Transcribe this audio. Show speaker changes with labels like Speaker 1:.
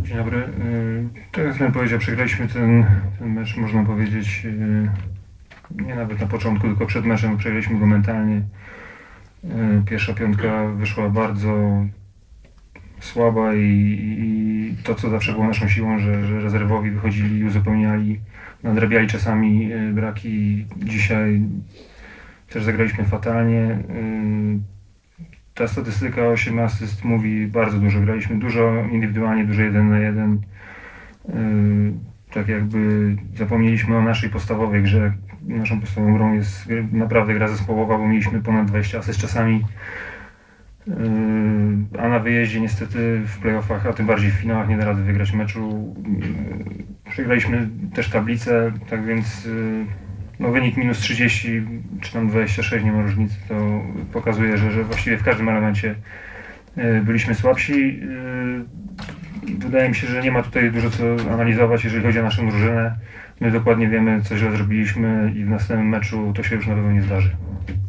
Speaker 1: Dzień dobry. Tak jak ten powiedział, przegraliśmy ten mecz, można powiedzieć, nie nawet na początku, tylko przed meczem przegraliśmy go mentalnie. Pierwsza piątka wyszła bardzo słaba i to, co zawsze było naszą siłą, że rezerwowi wychodzili i uzupełniali, nadrabiali czasami braki. Dzisiaj też zagraliśmy fatalnie. Ta statystyka 8 asyst mówi bardzo dużo. Graliśmy dużo indywidualnie, dużo 1 na 1. Tak jakby zapomnieliśmy o naszej podstawowej grze. Naszą podstawową grą jest naprawdę gra zespołowa, bo mieliśmy ponad 20 asyst czasami. A na wyjeździe niestety w playoffach, a tym bardziej w finałach nie da rady wygrać meczu. Przegraliśmy też tablicę, tak więc wynik minus 30 czy tam 26, nie ma różnicy, to pokazuje, że właściwie w każdym elemencie byliśmy słabsi. Wydaje mi się, że nie ma tutaj dużo co analizować, jeżeli chodzi o naszą drużynę. My dokładnie wiemy, co źle zrobiliśmy i w następnym meczu to się już na pewno nie zdarzy.